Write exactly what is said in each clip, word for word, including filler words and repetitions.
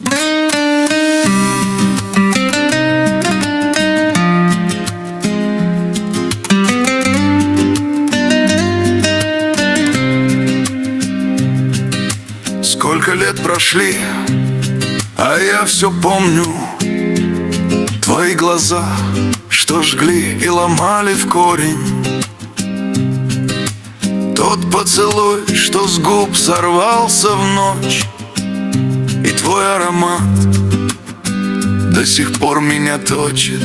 Сколько лет прошли, а я все помню твои глаза, что жгли и ломали в корень. Тот поцелуй, что с губ сорвался в ночь, и твой аромат до сих пор меня точит.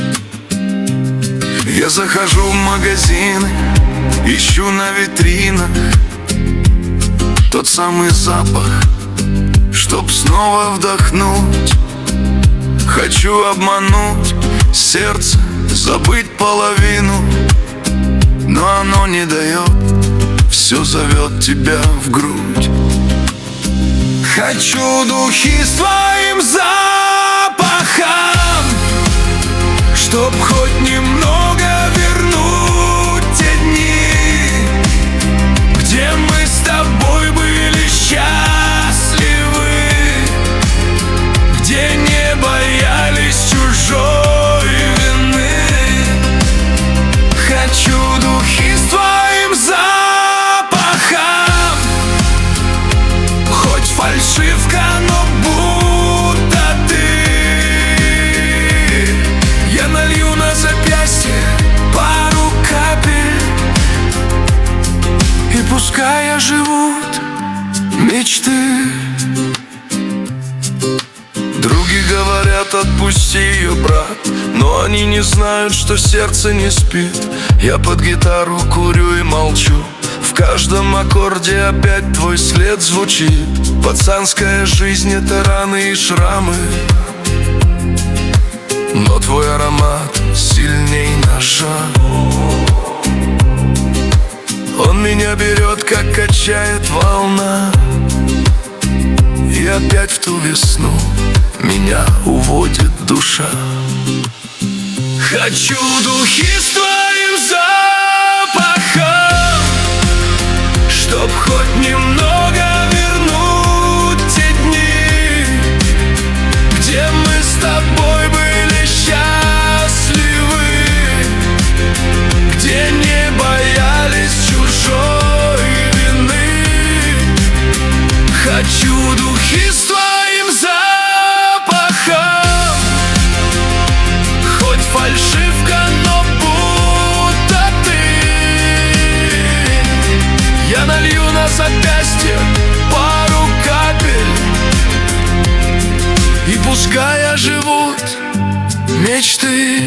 Я захожу в магазины, ищу на витринах тот самый запах, чтоб снова вдохнуть. Хочу обмануть сердце, забыть половину, но оно не дает, все зовет тебя в грудь. Хочу духи с твоим запахом, чтоб хоть немного вернуть те дни, где мы с тобой были счастливы, где не боялись чужой вины. Хочу духи с твоим запахом, хоть фальшивка, но будто ты. Я налью на запястье пару капель, и пускай оживут мечты. Други говорят, отпусти ее, брат, но они не знают, что сердце не спит. Я под гитару курю и молчу, в каждом аккорде опять твой след звучит. Пацанская жизнь — это раны и шрамы, но твой аромат сильней ножа. Он меня берет, как качает волна, и опять в ту весну меня уводит душа. Хочу духи с твоим запахом, чтоб хоть немного вернуть те дни, где мы с тобой были счастливы, где не боялись чужой вины. Хочу духи с твоим запахом, хоть фальшивка, но будто ты. Я налью на запястье пару капель, и пускай оживут мечты.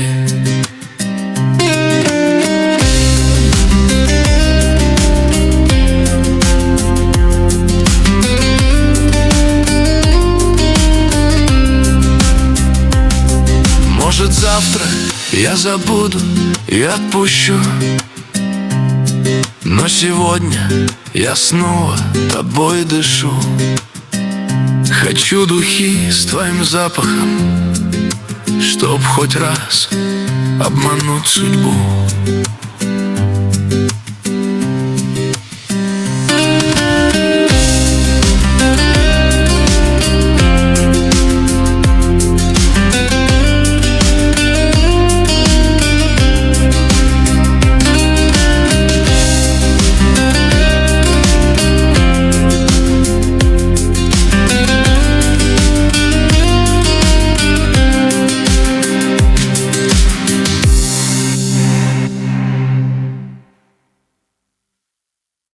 Может, завтра я забуду и отпущу, но сегодня я снова тобой дышу. Хочу духи с твоим запахом, чтоб хоть раз обмануть судьбу.